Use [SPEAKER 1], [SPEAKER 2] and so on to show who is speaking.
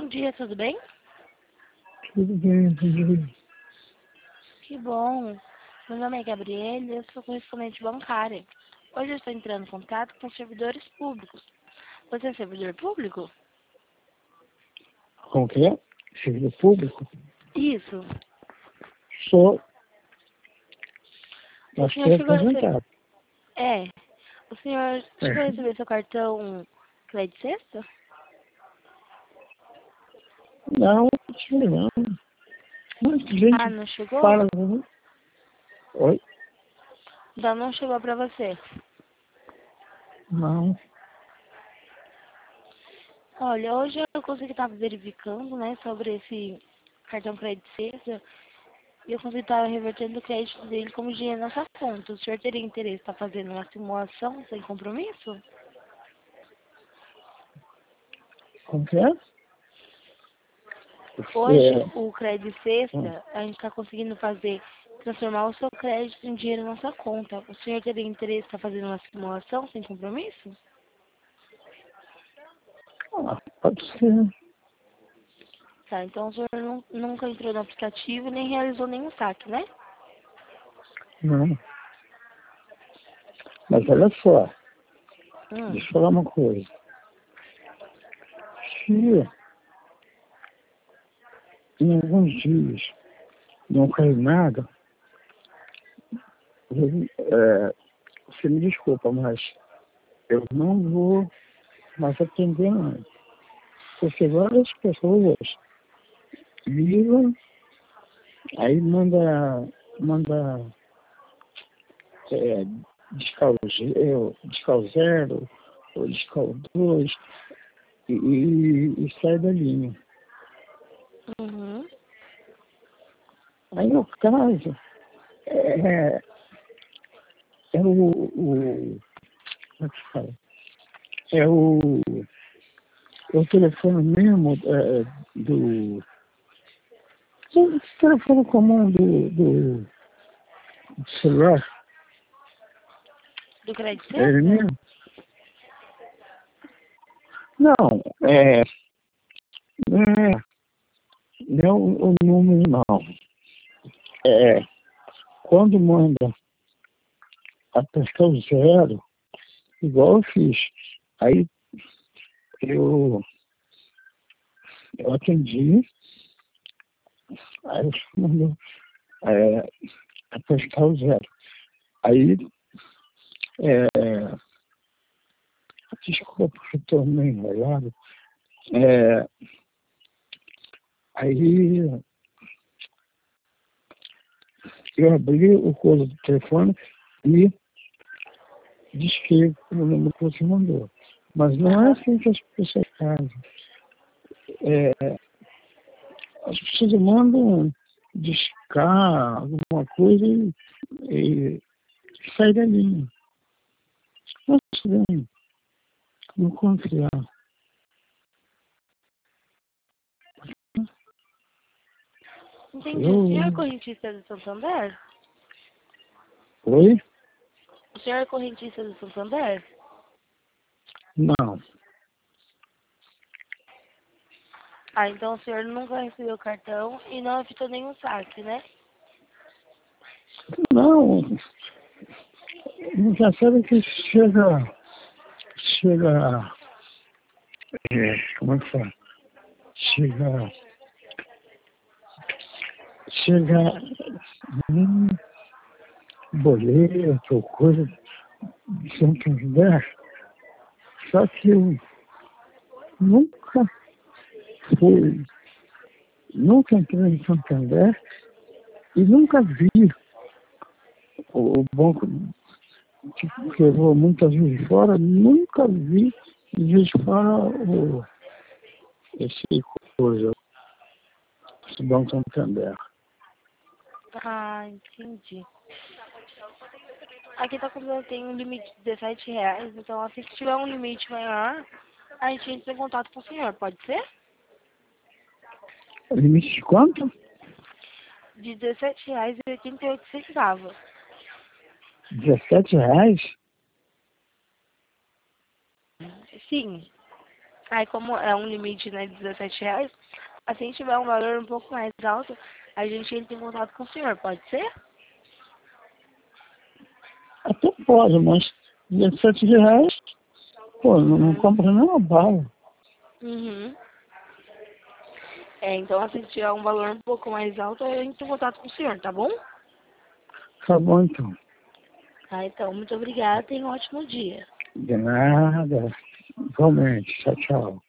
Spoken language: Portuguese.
[SPEAKER 1] bom dia, tudo bem?
[SPEAKER 2] Tudo bem, tudo.
[SPEAKER 1] Que bom. Meu nome é Gabriele e eu sou correspondente bancária. Hoje eu estou entrando em contato com servidores públicos. Você é servidor público?
[SPEAKER 2] Como que é? Servidor público?
[SPEAKER 1] Isso.
[SPEAKER 2] Sou,
[SPEAKER 1] O
[SPEAKER 2] mas
[SPEAKER 1] senhor
[SPEAKER 2] estou
[SPEAKER 1] chegou a receber...
[SPEAKER 2] aposentado.
[SPEAKER 1] É. O senhor chegou a
[SPEAKER 2] É.
[SPEAKER 1] receber seu cartão Crédito Sexta?
[SPEAKER 2] Não, não. Muita
[SPEAKER 1] Ah,
[SPEAKER 2] gente
[SPEAKER 1] não chegou?
[SPEAKER 2] fala. Oi?
[SPEAKER 1] Então não chegou para você.
[SPEAKER 2] Não.
[SPEAKER 1] Olha, hoje eu consegui estar verificando, né, sobre esse cartão Crédito Sexta e eu consegui estar revertendo o crédito dele como dinheiro na sua conta. O senhor teria interesse em estar fazendo uma simulação sem compromisso?
[SPEAKER 2] Como que é?
[SPEAKER 1] Hoje,
[SPEAKER 2] É,
[SPEAKER 1] o Crédito Sexta, a gente está conseguindo transformar o seu crédito em dinheiro na sua conta. O senhor teria interesse em estar fazendo uma simulação sem compromisso?
[SPEAKER 2] pode ser.
[SPEAKER 1] Tá, então o senhor nunca entrou no aplicativo nem realizou nenhum saque, né?
[SPEAKER 2] Não. Mas olha só,
[SPEAKER 1] Hum.
[SPEAKER 2] deixa eu falar uma coisa. Se em alguns dias não cair nada, você me desculpa, mas eu não vou mais atender não. Porque várias pessoas ligam, aí manda é, discal 0 ou discal 2 e sai da linha.
[SPEAKER 1] Uhum.
[SPEAKER 2] Aí no caso, é, é como é que fala? É o telefone mesmo do telefone comum do celular,
[SPEAKER 1] Do Crédito
[SPEAKER 2] é ele
[SPEAKER 1] Sexta?
[SPEAKER 2] mesmo? Não, não o número não. É, quando manda apertar o 0, igual eu fiz, aí eu, eu atendi, aí mandou apertar o 0. Aí, é, desculpa que eu estou meio enrolado, é, aí eu abri o coisa do telefone e disquei o número que você mandou. Mas não é
[SPEAKER 1] Aham.
[SPEAKER 2] assim que as pessoas fazem. É, as pessoas mandam discar alguma coisa e sai da linha. Mas tudo bem, não confiar.
[SPEAKER 1] Entendi. O senhor é
[SPEAKER 2] Eu,
[SPEAKER 1] correntista do Santander?
[SPEAKER 2] oi?
[SPEAKER 1] O senhor é correntista do Santander?
[SPEAKER 2] Não.
[SPEAKER 1] Ah, então o senhor nunca recebeu o cartão e não evitou nenhum saque, né?
[SPEAKER 2] Não, já sabe que chega, como é que fala? Chega um boleto ou coisa de Santander, só que eu nunca fui, nunca entrei em Santander e nunca vi o banco que eu vou muitas vezes fora, nunca vi de fora esse coisa, esse Banco Santander.
[SPEAKER 1] Ah, entendi. Aqui tá contando que tem um limite de R$ 17, então assim que tiver um limite maior, a gente entra em contato com o senhor, pode ser?
[SPEAKER 2] O limite de quanto?
[SPEAKER 1] De R$ 17,88.
[SPEAKER 2] R$ 17?
[SPEAKER 1] Sim. Aí como é um limite, né, de R$ 17, assim que tiver um valor um pouco mais alto, a gente entra em contato com o senhor, pode ser?
[SPEAKER 2] Até pode, mas R$ 17, pô, não compra nem uma bala.
[SPEAKER 1] Uhum. Então assim que tiver um valor um pouco mais alto, eu entro em contato com o senhor, tá bom?
[SPEAKER 2] Tá bom, então.
[SPEAKER 1] Tá, então, muito obrigada, tenha um ótimo dia.
[SPEAKER 2] De nada. Igualmente. Tchau, tchau.